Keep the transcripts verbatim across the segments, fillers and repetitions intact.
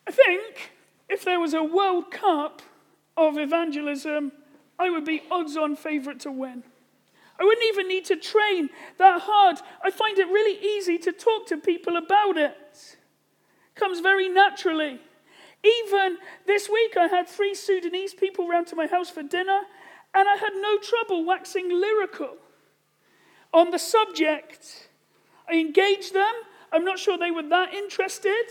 I think if there was a World Cup of evangelism, I would be odds-on favourite to win. I wouldn't even need to train that hard. I find it really easy to talk to people about it. It comes very naturally. Even this week, I had three Sudanese people round to my house for dinner, and I had no trouble waxing lyrical on the subject. I engaged them. I'm not sure they were that interested,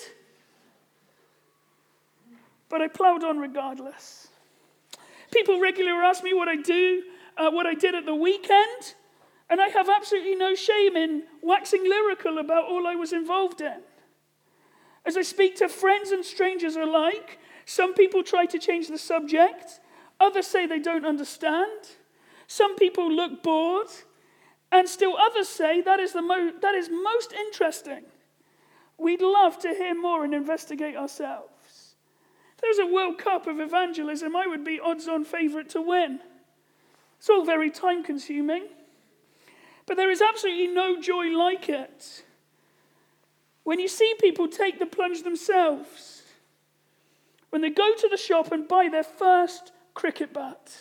but I ploughed on regardless. People regularly ask me what I do, uh, what I did at the weekend, and I have absolutely no shame in waxing lyrical about all I was involved in. As I speak to friends and strangers alike, some people try to change the subject, others say they don't understand, some people look bored, and still others say that is, the mo- that is most interesting. We'd love to hear more and investigate ourselves. If there was a World Cup of evangelism, I would be odds-on favourite to win. It's all very time-consuming, but there is absolutely no joy like it when you see people take the plunge themselves, when they go to the shop and buy their first cricket bat,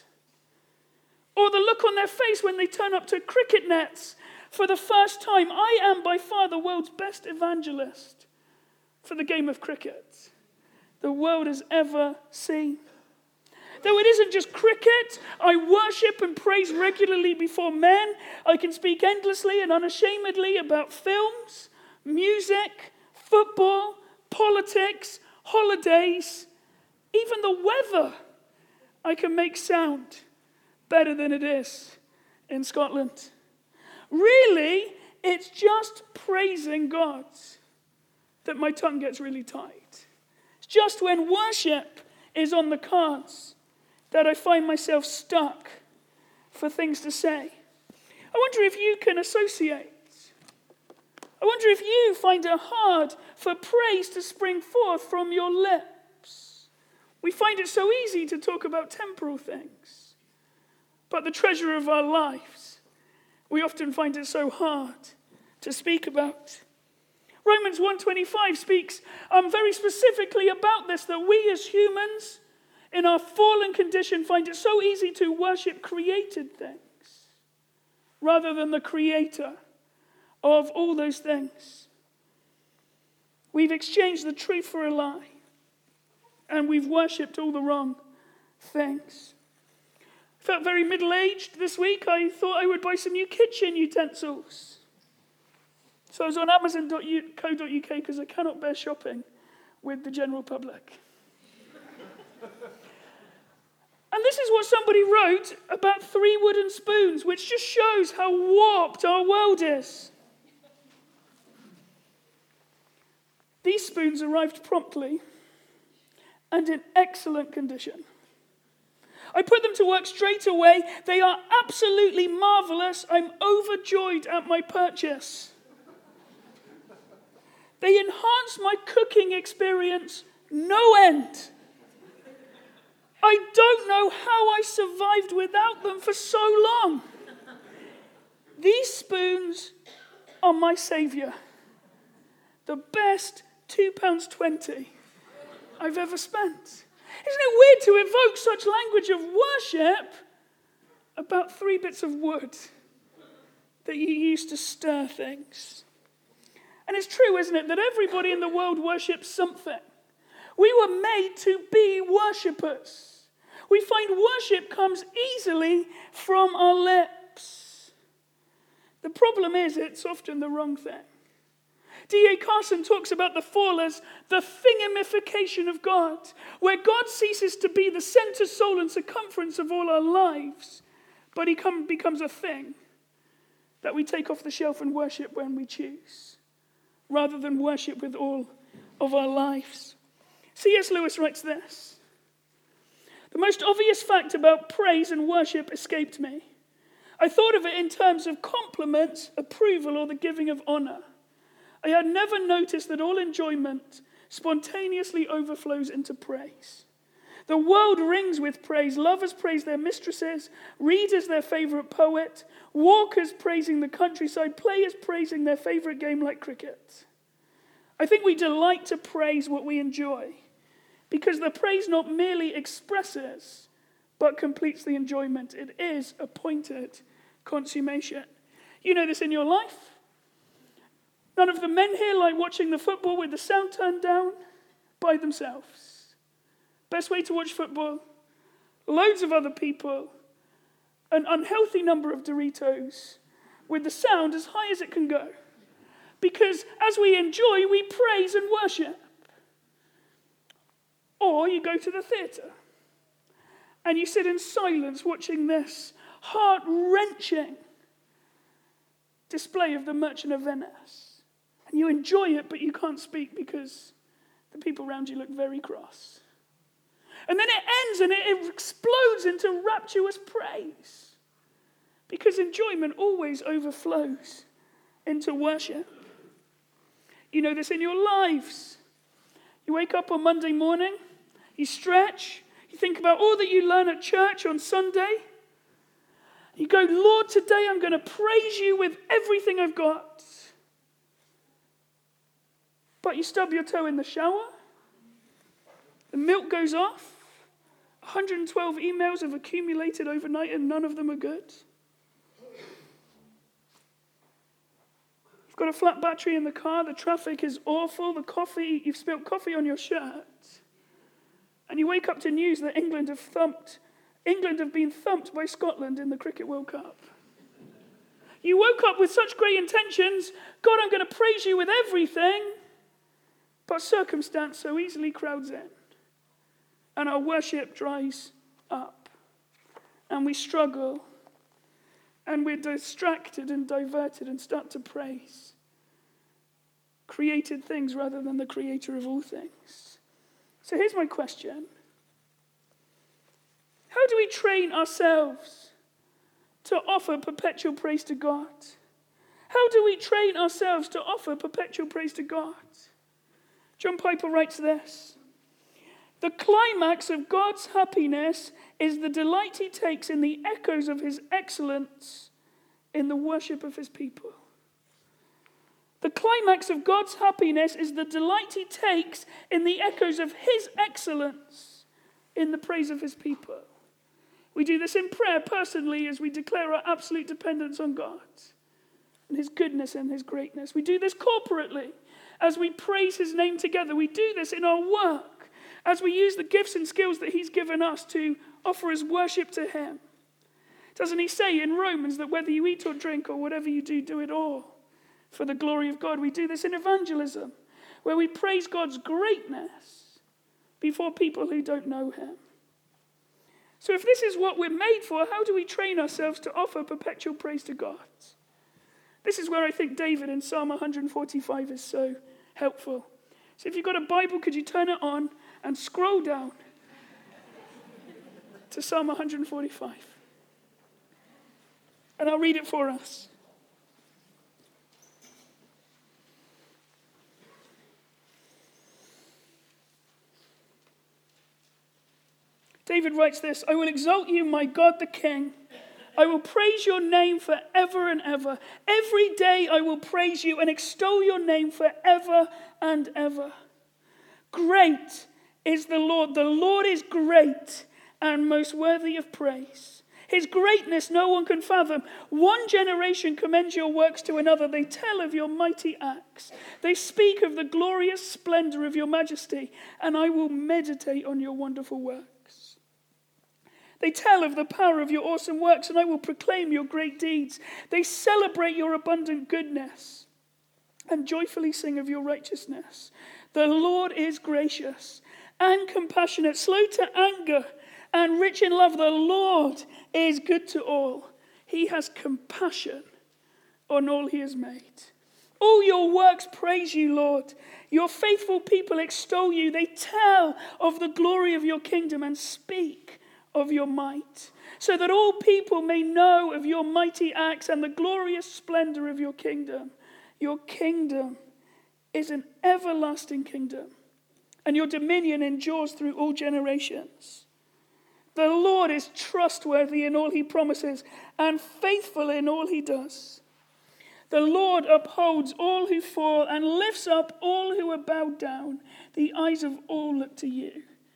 or the look on their face when they turn up to cricket nets for the first time. I am by far the world's best evangelist for the game of cricket the world has ever seen. Though it isn't just cricket, I worship and praise regularly before men. I can speak endlessly and unashamedly about films, music, football, politics, holidays, even the weather. I can make sound better than it is in Scotland. Really, it's just praising God that my tongue gets really tight. It's just when worship is on the cards that I find myself stuck for things to say. I wonder if you can associate. I wonder if you find it hard for praise to spring forth from your lips. We find it so easy to talk about temporal things, but the treasure of our lives, we often find it so hard to speak about. Romans one twenty-five speaks um, very specifically about this, that we as humans, in our fallen condition, find it so easy to worship created things rather than the creator of all those things. We've exchanged the truth for a lie, and we've worshipped all the wrong things. I felt very middle-aged this week. I thought I would buy some new kitchen utensils. So I was on amazon dot co dot uk because I cannot bear shopping with the general public. And this is what somebody wrote about three wooden spoons, which just shows how warped our world is. These spoons arrived promptly and in excellent condition. I put them to work straight away. They are absolutely marvelous. I'm overjoyed at my purchase. They enhance my cooking experience no end. I don't know how I survived without them for so long. These spoons are my saviour. The best two pounds twenty I've ever spent. Isn't it weird to evoke such language of worship about three bits of wood that you use to stir things? And it's true, isn't it, that everybody in the world worships something. We were made to be worshippers. We find worship comes easily from our lips. The problem is it's often the wrong thing. D A Carson talks about the fall as the thingamification of God, where God ceases to be the center, soul, and circumference of all our lives, but he come, becomes a thing that we take off the shelf and worship when we choose, rather than worship with all of our lives. C S Lewis writes this: the most obvious fact about praise and worship escaped me. I thought of it in terms of compliments, approval, or the giving of honor. I had never noticed that all enjoyment spontaneously overflows into praise. The world rings with praise. Lovers praise their mistresses, readers their favorite poet, walkers praising the countryside, players praising their favorite game like cricket. I think we delight to praise what we enjoy, because the praise not merely expresses, but completes the enjoyment. It is appointed consummation. You know this in your life. None of the men here like watching the football with the sound turned down by themselves. Best way to watch football, loads of other people, an unhealthy number of Doritos, with the sound as high as it can go. Because as we enjoy, we praise and worship. Or you go to the theatre and you sit in silence watching this heart-wrenching display of the Merchant of Venice. And you enjoy it, but you can't speak because the people around you look very cross. And then it ends and it explodes into rapturous praise. Because enjoyment always overflows into worship. You know this in your lives. You wake up on Monday morning, you stretch, you think about all that you learn at church on Sunday. You go, Lord, today I'm going to praise you with everything I've got. But you stub your toe in the shower. The milk goes off. one hundred twelve emails have accumulated overnight and none of them are good. You've got a flat battery in the car. The traffic is awful. The coffee, you've spilled coffee on your shirt. And you wake up to news that England have thumped, England have been thumped by Scotland in the Cricket World Cup. You woke up with such great intentions. God, I'm going to praise you with everything. But circumstance so easily crowds in. And our worship dries up. And we struggle. And we're distracted and diverted and start to praise created things rather than the creator of all things. So here's my question. How do we train ourselves to offer perpetual praise to God? How do we train ourselves to offer perpetual praise to God? John Piper writes this. The climax of God's happiness is the delight he takes in the echoes of his excellence in the worship of his people. The climax of God's happiness is the delight he takes in the echoes of his excellence in the praise of his people. We do this in prayer personally as we declare our absolute dependence on God and his goodness and his greatness. We do this corporately as we praise his name together. We do this in our work as we use the gifts and skills that he's given us to offer as worship to him. Doesn't he say in Romans that whether you eat or drink or whatever you do, do it all for the glory of God? We do this in evangelism, where we praise God's greatness before people who don't know him. So if this is what we're made for, how do we train ourselves to offer perpetual praise to God? This is where I think David in Psalm one forty-five is so helpful. So if you've got a Bible, could you turn it on and scroll down to Psalm one forty-five? And I'll read it for us. David writes this, I will exalt you, my God the King. I will praise your name forever and ever. Every day I will praise you and extol your name forever and ever. Great is the Lord. The Lord is great and most worthy of praise. His greatness no one can fathom. One generation commends your works to another. They tell of your mighty acts. They speak of the glorious splendor of your majesty, and I will meditate on your wonderful works. They tell of the power of your awesome works, and I will proclaim your great deeds. They celebrate your abundant goodness and joyfully sing of your righteousness. The Lord is gracious and compassionate, slow to anger, and rich in love. The Lord is good to all. He has compassion on all he has made. All your works praise you, Lord. Your faithful people extol you. They tell of the glory of your kingdom and speak of your might, so that all people may know of your mighty acts and the glorious splendor of your kingdom. Your kingdom is an everlasting kingdom, and your dominion endures through all generations. The Lord is trustworthy in all he promises and faithful in all he does. The Lord upholds all who fall and lifts up all who are bowed down. The eyes of all look to you,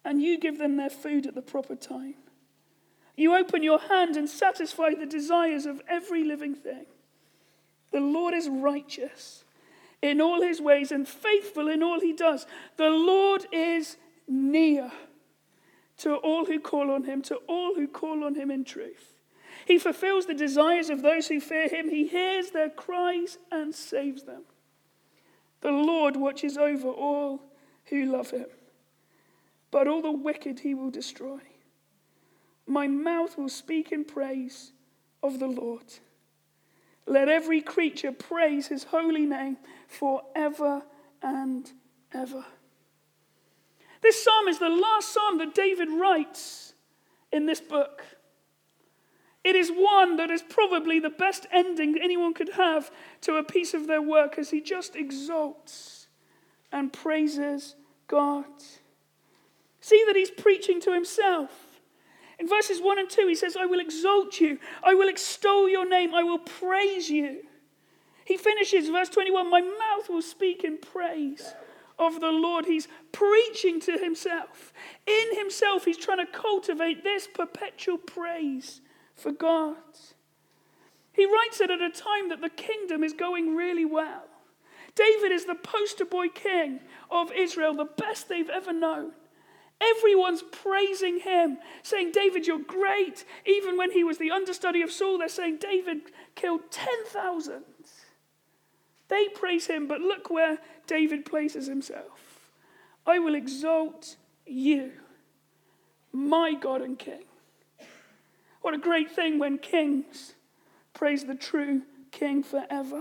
and you give them their food at the proper time. You open your hand and satisfy the desires of every living thing. The Lord is righteous in all his ways and faithful in all he does. The Lord is near to all who call on him, to all who call on him in truth. He fulfills the desires of those who fear him. He hears their cries and saves them. The Lord watches over all who love him, but all the wicked he will destroy. My mouth will speak in praise of the Lord. Let every creature praise his holy name forever and ever. This psalm is the last psalm that David writes in this book. It is one that is probably the best ending anyone could have to a piece of their work, as he just exalts and praises God. See that he's preaching to himself. In verses one and two, he says, I will exalt you. I will extol your name. I will praise you. He finishes verse twenty-one, my mouth will speak in praise of the Lord. He's preaching to himself. In himself, he's trying to cultivate this perpetual praise for God. He writes it at a time that the kingdom is going really well. David is the poster boy king of Israel, the best they've ever known. Everyone's praising him, saying, David, you're great. Even when he was the understudy of Saul, they're saying, David killed ten thousand. They praise him, but look where David places himself. I will exalt you, my God and King. What a great thing when kings praise the true King forever.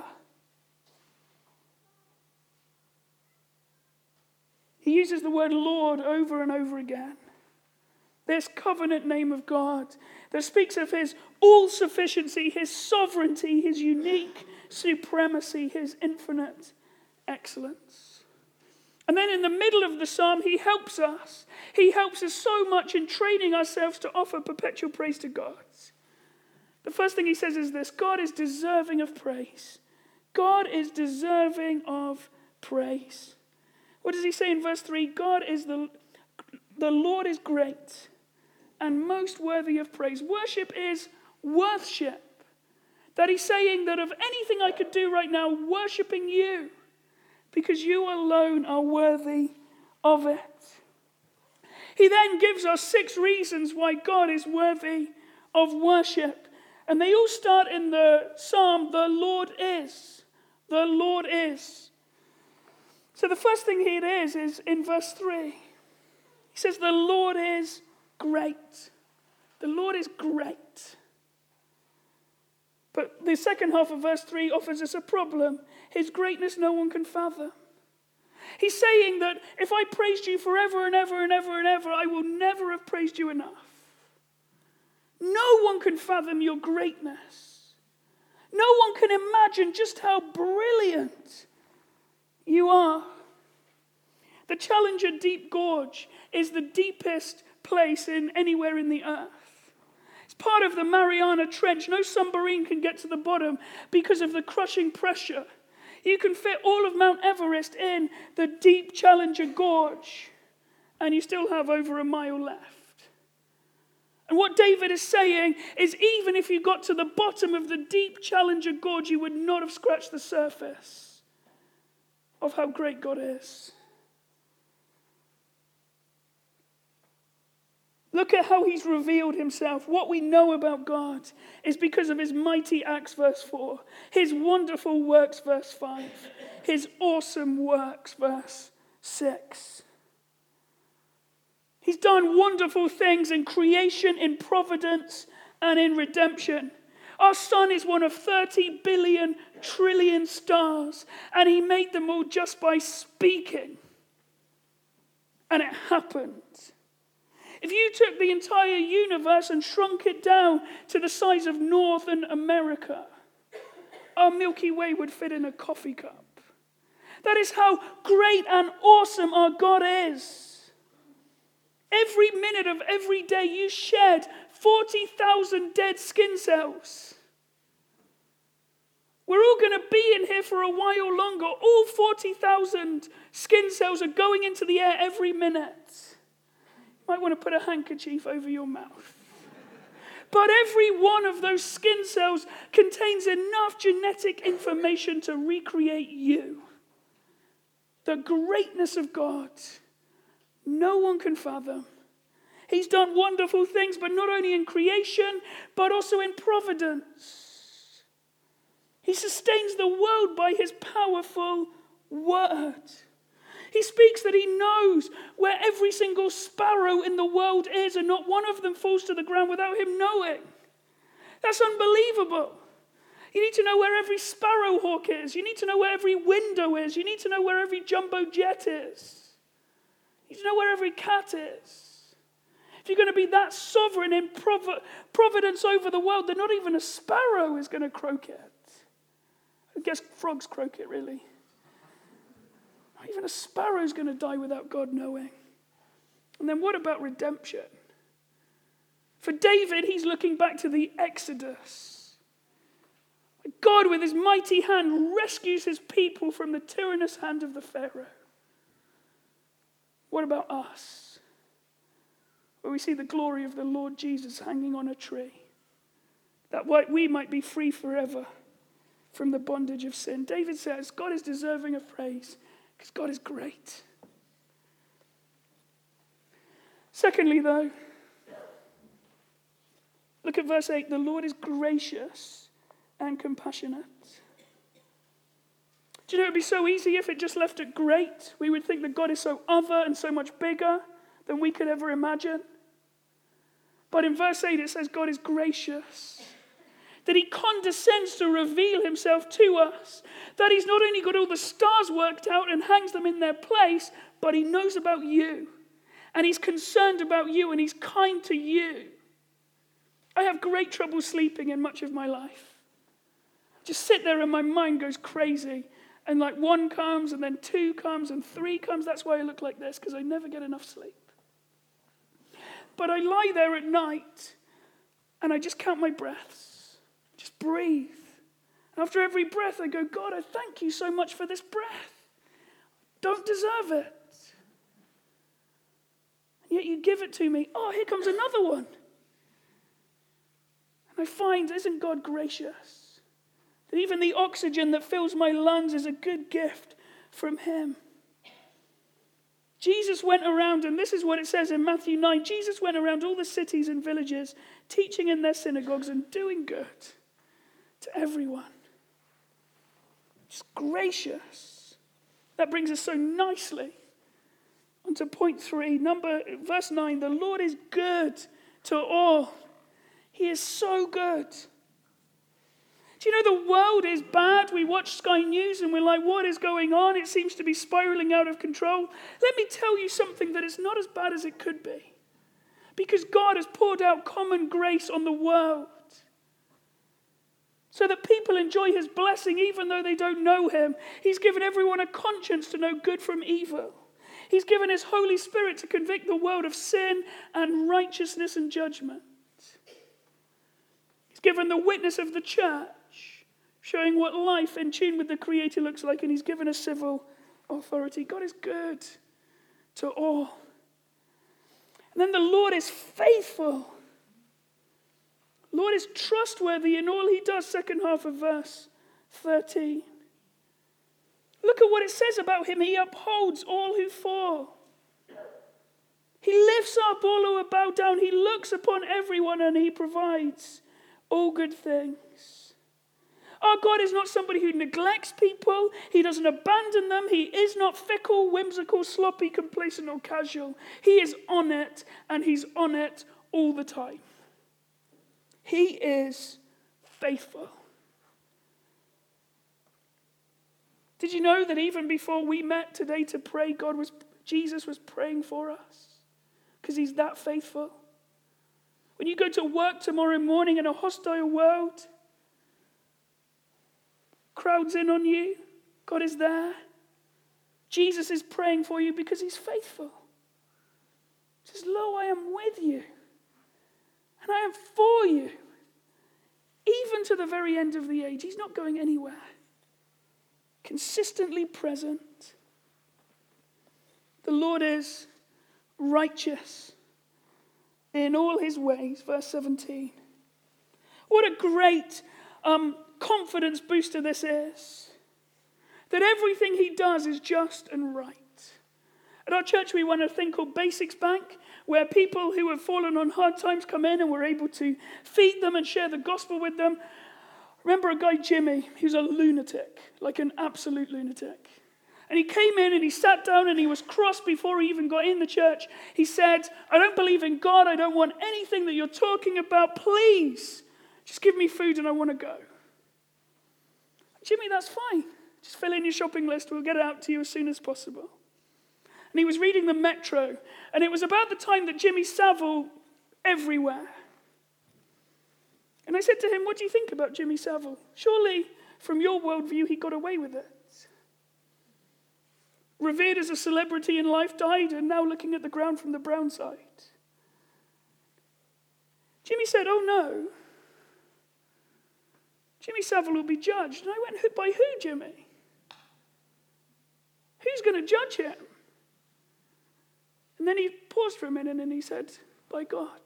He uses the word Lord over and over again. This covenant name of God that speaks of his all-sufficiency, his sovereignty, his unique supremacy, his infinite excellence. And then in the middle of the psalm, he helps us. He helps us so much in training ourselves to offer perpetual praise to God. The first thing he says is this: God is deserving of praise. God is deserving of praise. What does he say in verse three? God is the, the Lord is great and most worthy of praise. Worship is worship. That he's saying that of anything I could do right now, worshiping you, because you alone are worthy of it. He then gives us six reasons why God is worthy of worship. And they all start in the psalm, the Lord is. The Lord is. So the first thing here it is, is in verse three. He says, the Lord is great. The Lord is great. But the second half of verse three offers us a problem. His greatness no one can fathom. He's saying that if I praised you forever and ever and ever and ever, I will never have praised you enough. No one can fathom your greatness. No one can imagine just how brilliant you are. The Challenger Deep Gorge is the deepest place in anywhere in the earth. It's part of the Mariana Trench. No submarine can get to the bottom because of the crushing pressure. You can fit all of Mount Everest in the deep Challenger Gorge, and you still have over a mile left. And what David is saying is, even if you got to the bottom of the deep Challenger Gorge, you would not have scratched the surface of how great God is. Look at how he's revealed himself. What we know about God is because of his mighty acts, verse four. His wonderful works, verse five. His awesome works, verse six. He's done wonderful things in creation, in providence, and in redemption. Our sun is one of thirty billion trillion stars, and he made them all just by speaking. And it happened. If you took the entire universe and shrunk it down to the size of Northern America, our Milky Way would fit in a coffee cup. That is how great and awesome our God is. Every minute of every day you shed forty thousand dead skin cells. We're all going to be in here for a while longer. All forty thousand skin cells are going into the air every minute. Might want to put a handkerchief over your mouth. But every one of those skin cells contains enough genetic information to recreate you. The greatness of God, no one can fathom. He's done wonderful things, but not only in creation, but also in providence. He sustains the world by his powerful word. He speaks that he knows where every single sparrow in the world is, and not one of them falls to the ground without him knowing. That's unbelievable. You need to know where every sparrow hawk is. You need to know where every window is. You need to know where every jumbo jet is. You need to know where every cat is. If you're going to be that sovereign in prov- providence over the world, then not even a sparrow is going to croak it. I guess frogs croak it, really. Not even a sparrow is going to die without God knowing. And then what about redemption? For David, he's looking back to the Exodus. God, with his mighty hand, rescues his people from the tyrannous hand of the Pharaoh. What about us? Where we see the glory of the Lord Jesus hanging on a tree, that we might be free forever from the bondage of sin. David says, God is deserving of praise because God is great. Secondly, though, look at verse eight. The Lord is gracious and compassionate. Do you know it would be so easy if it just left it great? We would think that God is so other and so much bigger than we could ever imagine. But in verse eight it says God is gracious. That he condescends to reveal himself to us. That he's not only got all the stars worked out and hangs them in their place, but he knows about you. And he's concerned about you and he's kind to you. I have great trouble sleeping in much of my life. Just sit there and my mind goes crazy. And like one comes and then two comes and three comes. That's why I look like this, because I never get enough sleep. But I lie there at night and I just count my breaths. Just breathe. And after every breath I go, God, I thank you so much for this breath. Don't deserve it. And yet you give it to me. Oh, here comes another one. And I find, isn't God gracious? That even the oxygen that fills my lungs is a good gift from him. Jesus went around, and this is what it says in Matthew nine, Jesus went around all the cities and villages, teaching in their synagogues and doing good to everyone. Just gracious. That brings us so nicely onto point three. Number, verse nine, the Lord is good to all. He is so good. Do you know the world is bad? We watch Sky News and we're like, what is going on? It seems to be spiraling out of control. Let me tell you something that is not as bad as it could be. Because God has poured out common grace on the world. So that people enjoy his blessing even though they don't know him. He's given everyone a conscience to know good from evil. He's given his Holy Spirit to convict the world of sin and righteousness and judgment. He's given the witness of the church, showing what life in tune with the Creator looks like, and he's given a civil authority. God is good to all. And then the Lord is faithful. Lord is trustworthy in all he does, second half of verse thirteen. Look at what it says about him. He upholds all who fall. He lifts up all who are bowed down. He looks upon everyone and he provides all good things. Our God is not somebody who neglects people. He doesn't abandon them. He is not fickle, whimsical, sloppy, complacent, or casual. He is on it, and he's on it all the time. He is faithful. Did you know that even before we met today to pray, God was, Jesus was praying for us? Because he's that faithful. When you go to work tomorrow morning in a hostile world, crowds in on you, God is there. Jesus is praying for you because he's faithful. He says, lo, I am with you. And I am for you. Even to the very end of the age. He's not going anywhere. Consistently present. The Lord is righteous. in all his ways. Verse seventeen. What a great um, confidence booster this is. That everything he does is just and right. At our church, we run a thing called Basics Bank, where people who have fallen on hard times come in and we're able to feed them and share the gospel with them. Remember a guy, Jimmy, he was a lunatic, like an absolute lunatic. And he came in and he sat down and he was cross before he even got in the church. He said, I don't believe in God. I don't want anything that you're talking about. Please, just give me food and I want to go. Jimmy, that's fine. Just fill in your shopping list. We'll get it out to you as soon as possible. And he was reading the Metro, and it was about the time that Jimmy Savile everywhere. And I said to him, what do you think about Jimmy Savile? Surely, from your worldview, he got away with it. Revered as a celebrity in life, died, and now looking at the ground from the brown side. Jimmy said, oh no. Jimmy Savile will be judged. And I went, by who, Jimmy? Who's going to judge him? And then he paused for a minute and he said, by God.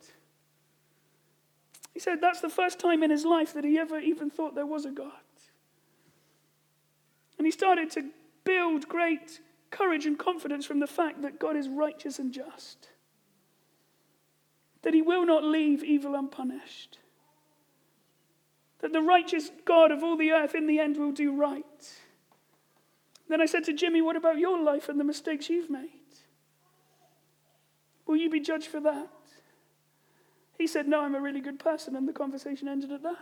He said that's the first time in his life that he ever even thought there was a God. And he started to build great courage and confidence from the fact that God is righteous and just. That he will not leave evil unpunished. That the righteous God of all the earth in the end will do right. Then I said to Jimmy, what about your life and the mistakes you've made? Will you be judged for that? He said, no, I'm a really good person, and the conversation ended at that.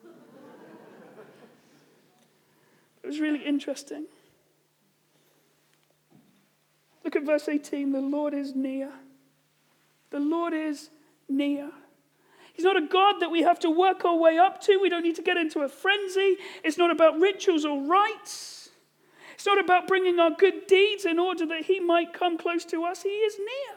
It was really interesting. Look at verse eighteen. The Lord is near. The Lord is near. He's not a God that we have to work our way up to. We don't need to get into a frenzy. It's not about rituals or rites. It's not about bringing our good deeds in order that he might come close to us. He is near.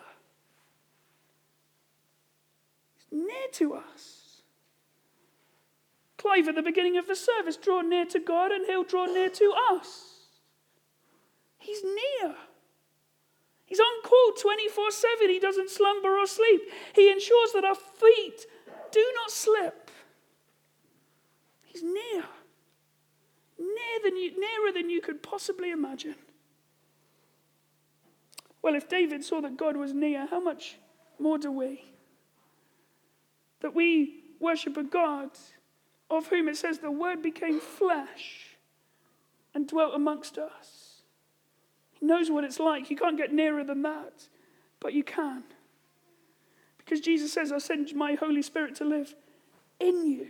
Near to us. Clive at the beginning of the service, draw near to God and he'll draw near to us. He's near. He's on call twenty-four seven. He doesn't slumber or sleep. He ensures that our feet do not slip. He's near. Near than you, nearer than you could possibly imagine. Well, if David saw that God was near, how much more do we? That we worship a God of whom it says the word became flesh and dwelt amongst us. He knows what it's like. You can't get nearer than that, but you can. Because Jesus says, I send my Holy Spirit to live in you.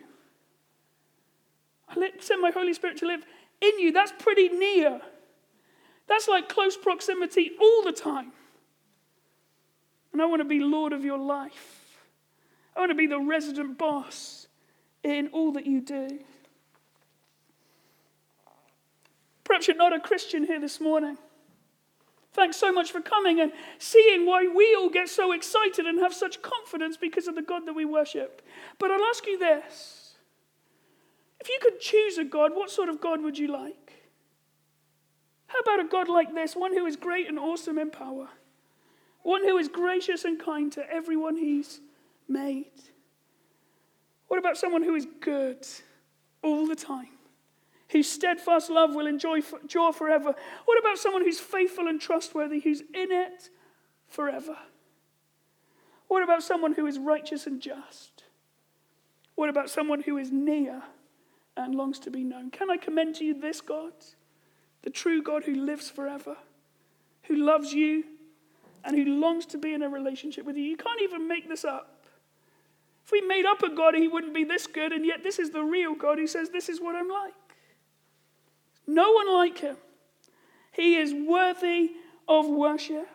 I send my Holy Spirit to live in you. That's pretty near. That's like close proximity all the time. And I want to be Lord of your life. I want to be the resident boss in all that you do. Perhaps you're not a Christian here this morning. Thanks so much for coming and seeing why we all get so excited and have such confidence because of the God that we worship. But I'll ask you this. If you could choose a God, what sort of God would you like? How about a God like this, one who is great and awesome in power, one who is gracious and kind to everyone he's made? What about someone who is good all the time, whose steadfast love will enjoy endure forever? What about someone who's faithful and trustworthy, who's in it forever? What about someone who is righteous and just? What about someone who is near and longs to be known? Can I commend to you this God, the true God who lives forever, who loves you and who longs to be in a relationship with you? You can't even make this up. If we made up a God, he wouldn't be this good, and yet this is the real God who says, this is what I'm like. No one like him. He is worthy of worship.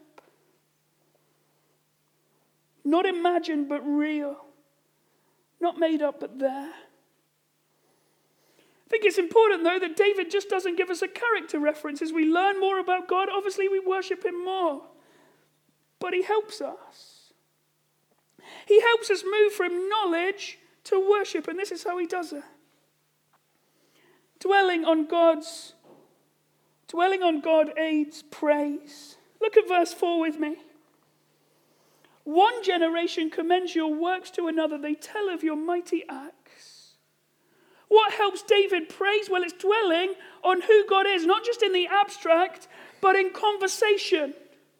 Not imagined, but real. Not made up, but there. I think it's important, though, that David just doesn't give us a character reference. As we learn more about God, obviously we worship him more. But he helps us. He helps us move from knowledge to worship, and this is how he does it. Dwelling on God's, dwelling on God aids praise. Look at verse four with me. One generation commends your works to another. They tell of your mighty acts. What helps David praise? Well, it's dwelling on who God is, not just in the abstract, but in conversation.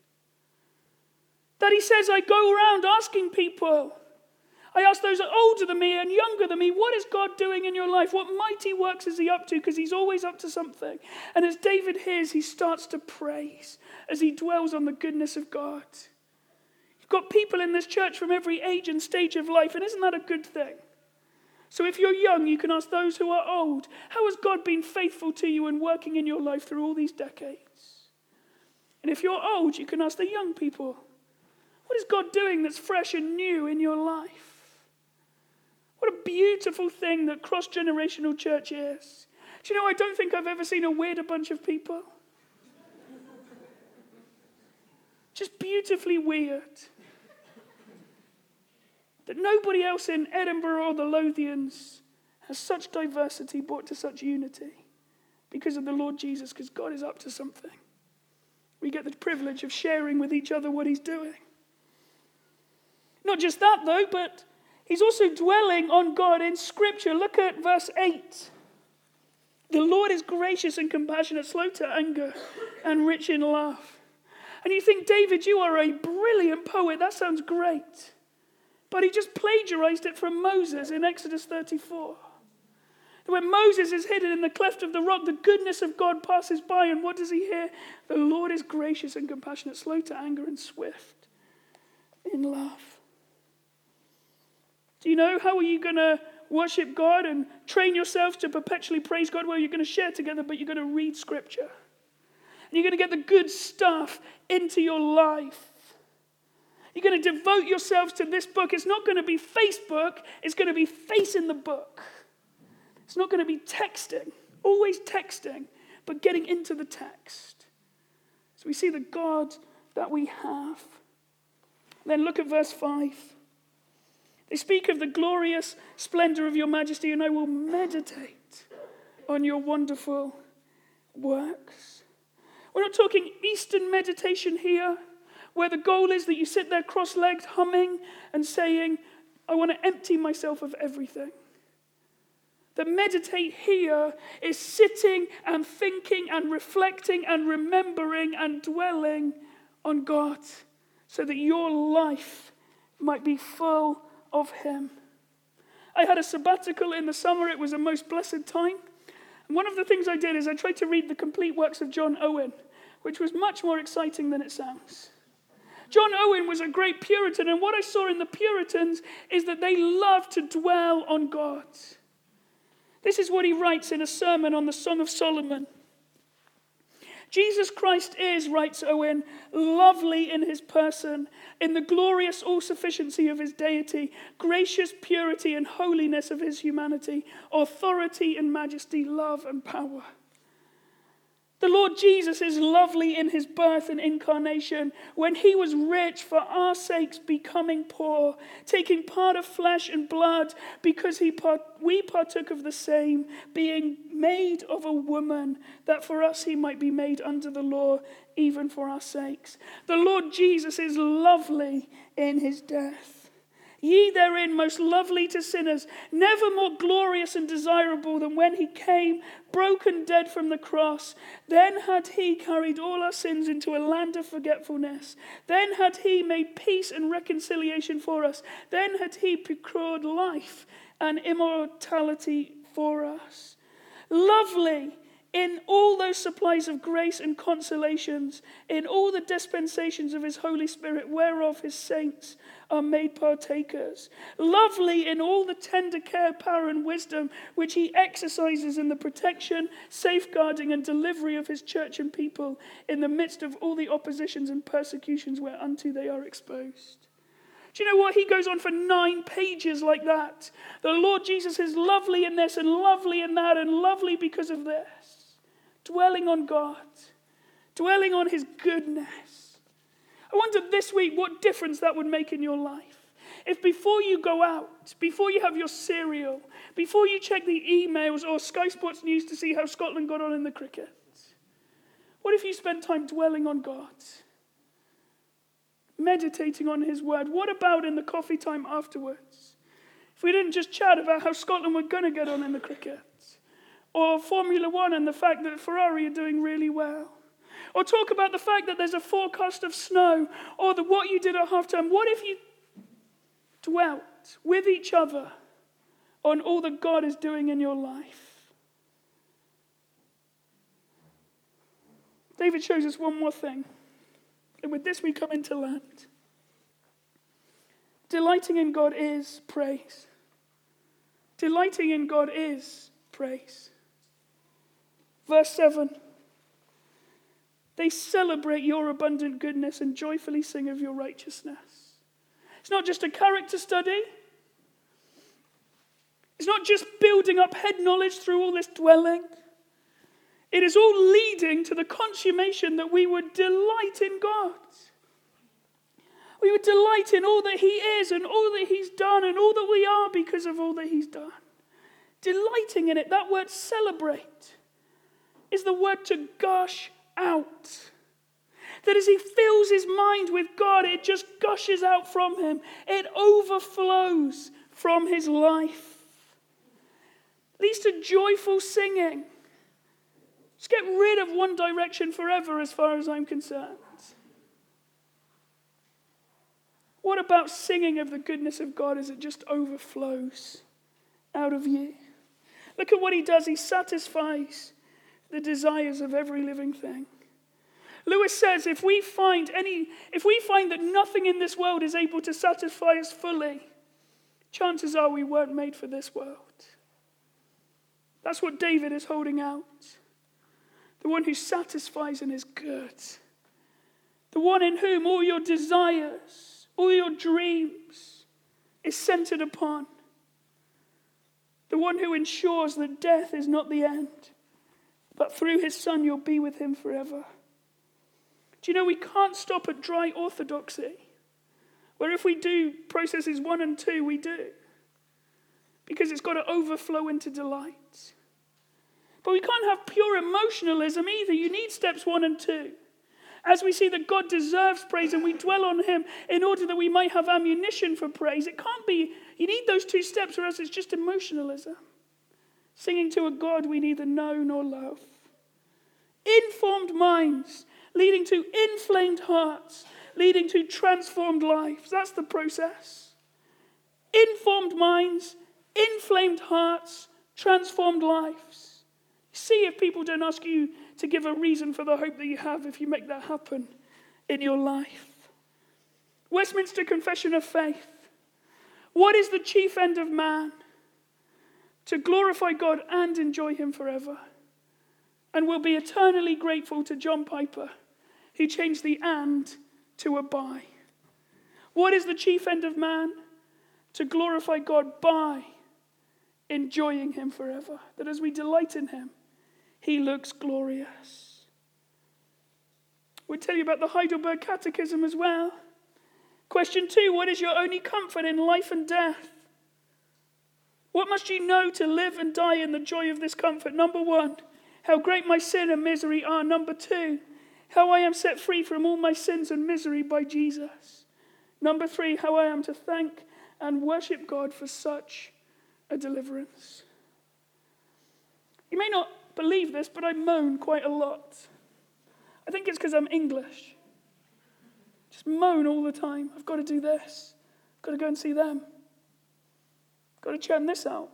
That he says, I go around asking people. I ask those older than me and younger than me, what is God doing in your life? What mighty works is he up to? Because he's always up to something. And as David hears, he starts to praise as he dwells on the goodness of God. You've got people in this church from every age and stage of life, and isn't that a good thing? So if you're young, you can ask those who are old, how has God been faithful to you and working in your life through all these decades? And if you're old, you can ask the young people, what is God doing that's fresh and new in your life? What a beautiful thing that cross-generational church is. Do you know, I don't think I've ever seen a weirder bunch of people. Just beautifully weird. That nobody else in Edinburgh or the Lothians has such diversity brought to such unity because of the Lord Jesus, because God is up to something. We get the privilege of sharing with each other what he's doing. Not just that, though, but he's also dwelling on God in Scripture. Look at verse eight. The Lord is gracious and compassionate, slow to anger, and rich in love. And you think, David, you are a brilliant poet. That sounds great. But he just plagiarized it from Moses in Exodus thirty-four. When Moses is hidden in the cleft of the rock, the goodness of God passes by, and what does he hear? The Lord is gracious and compassionate, slow to anger, and swift in love. Do you know how are you going to worship God and train yourself to perpetually praise God? Well, you're going to share together, but you're going to read Scripture. And you're going to get the good stuff into your life. You're going to devote yourselves to this book. It's not going to be Facebook. It's going to be face in the book. It's not going to be texting, always texting, but getting into the text. So we see the God that we have. Then look at verse five. They speak of the glorious splendor of your majesty, and I will meditate on your wonderful works. We're not talking Eastern meditation here, where the goal is that you sit there cross-legged, humming and saying, I want to empty myself of everything. The meditate here is sitting and thinking and reflecting and remembering and dwelling on God so that your life might be full of him. I had a sabbatical in the summer. It was a most blessed time. And one of the things I did is I tried to read the complete works of John Owen, which was much more exciting than it sounds. John Owen was a great Puritan, and what I saw in the Puritans is that they loved to dwell on God. This is what he writes in a sermon on the Song of Solomon. Jesus Christ is, writes Owen, lovely in his person, in the glorious all-sufficiency of his deity, gracious purity and holiness of his humanity, authority and majesty, love and power. The Lord Jesus is lovely in his birth and incarnation, when he was rich for our sakes, becoming poor, taking part of flesh and blood, because he part, we partook of the same, being made of a woman, that for us he might be made under the law, even for our sakes. The Lord Jesus is lovely in his death. Ye therein most lovely to sinners, never more glorious and desirable than when he came, broken dead from the cross. Then had he carried all our sins into a land of forgetfulness. Then had he made peace and reconciliation for us. Then had he procured life and immortality for us. Lovely in all those supplies of grace and consolations, in all the dispensations of his Holy Spirit, whereof his saints are made partakers. Lovely in all the tender care, power, and wisdom which he exercises in the protection, safeguarding, and delivery of his church and people in the midst of all the oppositions and persecutions whereunto they are exposed. Do you know what? He goes on for nine pages like that. The Lord Jesus is lovely in this and lovely in that and lovely because of this. Dwelling on God. Dwelling on his goodness. I wonder this week what difference that would make in your life. If before you go out, before you have your cereal, before you check the emails or Sky Sports News to see how Scotland got on in the cricket, what if you spent time dwelling on God? meditating on his word? What about in the coffee time afterwards? If we didn't just chat about how Scotland were going to get on in the cricket, or Formula One and the fact that Ferrari are doing really well, or talk about the fact that there's a forecast of snow, or the, what you did at halftime. What if you dwelt with each other on all that God is doing in your life? David shows us one more thing. And with this we come into land. Delighting in God is praise. Delighting in God is praise. Verse seven. They celebrate your abundant goodness and joyfully sing of your righteousness. It's not just a character study. It's not just building up head knowledge through all this dwelling. It is all leading to the consummation that we would delight in God. We would delight in all that he is and all that he's done and all that we are because of all that he's done. Delighting in it, that word celebrate, is the word to gush out. That as he fills his mind with God, it just gushes out from him. It overflows from his life. Leads to joyful singing. Just get rid of One Direction forever as far as I'm concerned. What about singing of the goodness of God as it just overflows out of you? Look at what he does. He satisfies the desires of every living thing. Lewis says if we find any, if we find that nothing in this world is able to satisfy us fully, chances are we weren't made for this world. That's what David is holding out. The one who satisfies and is good. The one in whom all your desires, all your dreams is centered upon. The one who ensures that death is not the end, but through his Son you'll be with him forever. Do you know we can't stop at dry orthodoxy, where if we do processes one and two, we do. Because it's got to overflow into delight. But we can't have pure emotionalism either. You need steps one and two. As we see that God deserves praise and we dwell on him in order that we might have ammunition for praise, it can't be, you need those two steps or else it's just emotionalism. Singing to a God we neither know nor love. Informed minds leading to inflamed hearts, leading to transformed lives. That's the process. Informed minds, inflamed hearts, transformed lives. See if people don't ask you to give a reason for the hope that you have if you make that happen in your life. Westminster Confession of Faith. What is the chief end of man? To glorify God and enjoy him forever. And we'll be eternally grateful to John Piper, who changed the and to a by. What is the chief end of man? To glorify God by enjoying him forever. That as we delight in him, he looks glorious. We'll tell you about the Heidelberg Catechism as well. Question two, what is your only comfort in life and death? What must you know to live and die in the joy of this comfort? Number one, how great my sin and misery are. Number two, how I am set free from all my sins and misery by Jesus. Number three, how I am to thank and worship God for such a deliverance. You may not believe this, but I moan quite a lot. I think it's because I'm English. Just moan all the time. I've got to do this. I've got to go and see them. I've got to churn this out.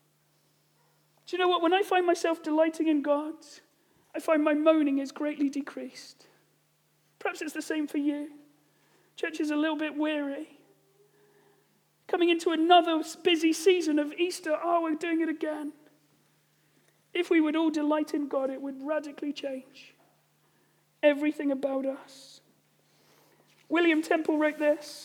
Do you know what? When I find myself delighting in God, I find my moaning is greatly decreased. Perhaps it's the same for you. Church is a little bit weary. Coming into another busy season of Easter, oh, we're doing it again. If we would all delight in God, it would radically change everything about us. William Temple wrote this.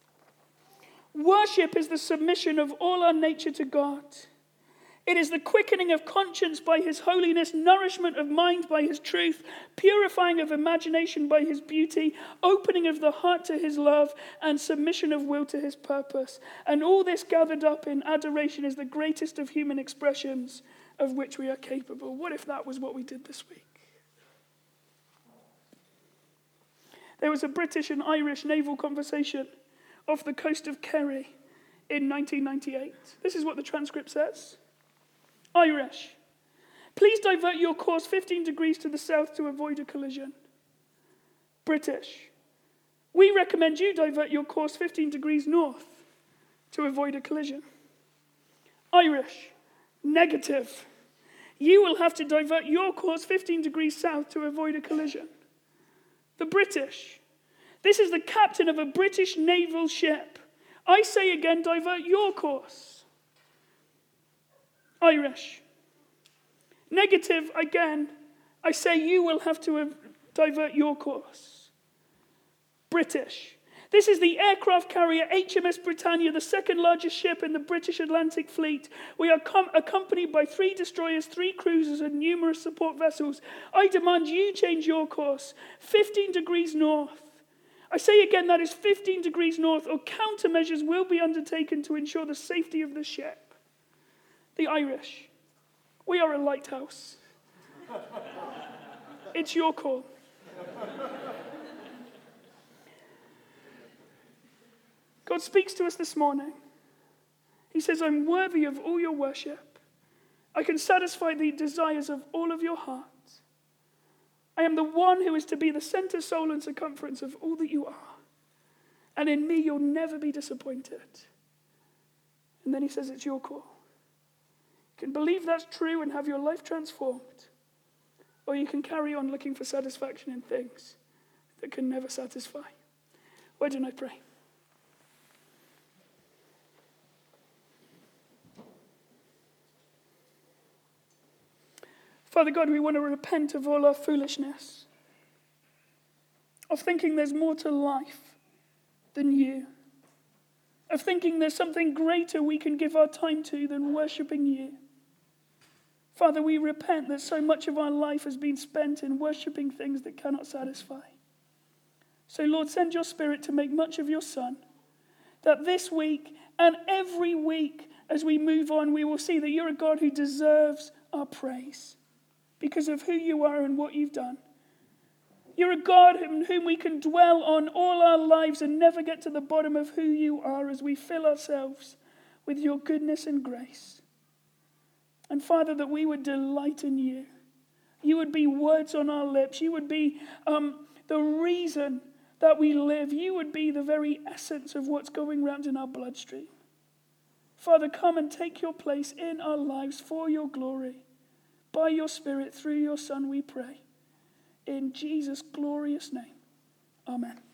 Worship is the submission of all our nature to God. It is the quickening of conscience by his holiness, nourishment of mind by his truth, purifying of imagination by his beauty, opening of the heart to his love, and submission of will to his purpose. And all this gathered up in adoration is the greatest of human expressions of which we are capable. What if that was what we did this week? There was a British and Irish naval conversation off the coast of Kerry in nineteen ninety-eight. This is what the transcript says. Irish, please divert your course fifteen degrees to the south to avoid a collision. British, we recommend you divert your course fifteen degrees north to avoid a collision. Irish, negative. You will have to divert your course fifteen degrees south to avoid a collision. The British, this is the captain of a British naval ship. I say again, divert your course. Irish, negative again. I say you will have to divert your course. British, this is the aircraft carrier H M S Britannia, the second largest ship in the British Atlantic Fleet. We are com- accompanied by three destroyers, three cruisers, and numerous support vessels. I demand you change your course fifteen degrees north. I say again, that is fifteen degrees north, or countermeasures will be undertaken to ensure the safety of the ship. The Irish, we are a lighthouse. It's your call. God speaks to us this morning. He says, I'm worthy of all your worship. I can satisfy the desires of all of your heart. I am the one who is to be the center, soul, and circumference of all that you are. And in me, you'll never be disappointed. And then he says, it's your call. You can believe that's true and have your life transformed. Or you can carry on looking for satisfaction in things that can never satisfy. Why don't I pray? Father God, we want to repent of all our foolishness, of thinking there's more to life than you, of thinking there's something greater we can give our time to than worshiping you. Father, we repent that so much of our life has been spent in worshiping things that cannot satisfy. So, Lord, send your Spirit to make much of your Son, that this week and every week as we move on, we will see that you're a God who deserves our praise, because of who you are and what you've done. You're a God in whom we can dwell on all our lives and never get to the bottom of who you are as we fill ourselves with your goodness and grace. And Father, that we would delight in you. You would be words on our lips. You would be um, the reason that we live. You would be the very essence of what's going round in our bloodstream. Father, come and take your place in our lives for your glory. By your Spirit, through your Son, we pray. In Jesus' glorious name. Amen.